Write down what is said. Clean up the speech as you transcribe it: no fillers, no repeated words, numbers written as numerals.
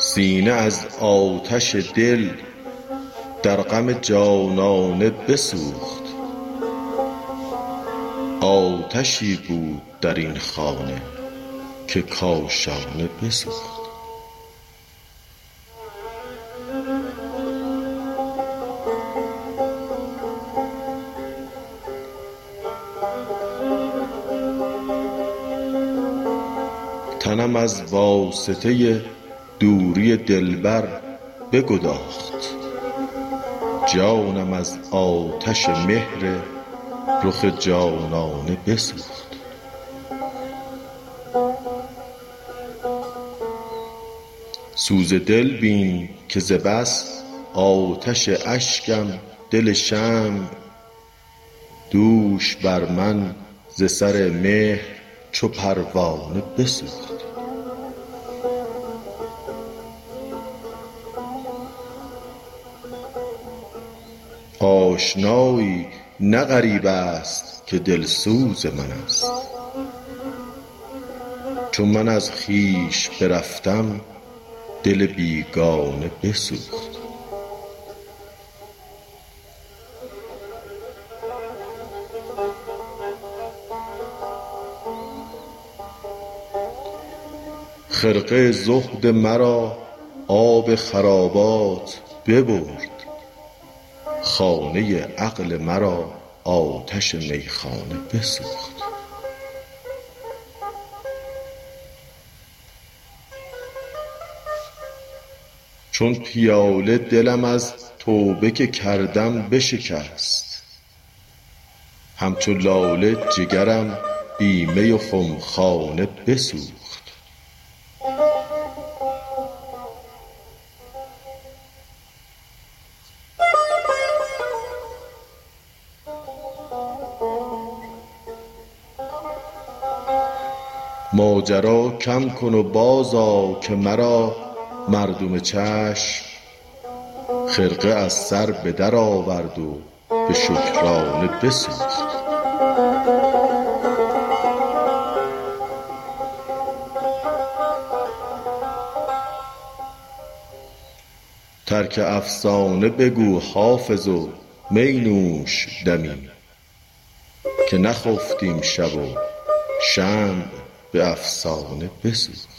سینه از آتش دل در غم جانانه بسوخت. آتشی بود در این خانه که کاشانه بسوخت. تنم از واسطه دوری دلبر بگداخت. جانم از آتش مهر رخ جانانه بسوخت. سوز دل بین که ز بس آتش اشکم دل شمع دوش بر من ز سر مهر چو پروانه بسوخت. آشنایی نه غریب است که دلسوز من است. چون من از خویش برفتم دل بیگانه بسوخت. خرقه زهد مرا آب خرابات ببرد. خانه عقل مرا آتش میخانه بسوخت. چون پیاله دلم از توبه که کردم بشکست. همچو لاله جگرم بی می و خمخانه بسوخت. ماجرا کم کن و بازآ که مرا مردم چشم خرقه از سر به در آورد و به شکرانه بسوخت. ترک افسانه بگو حافظ و می نوش دمی که نخفتیم شب و شمع به افسانه بسوخت.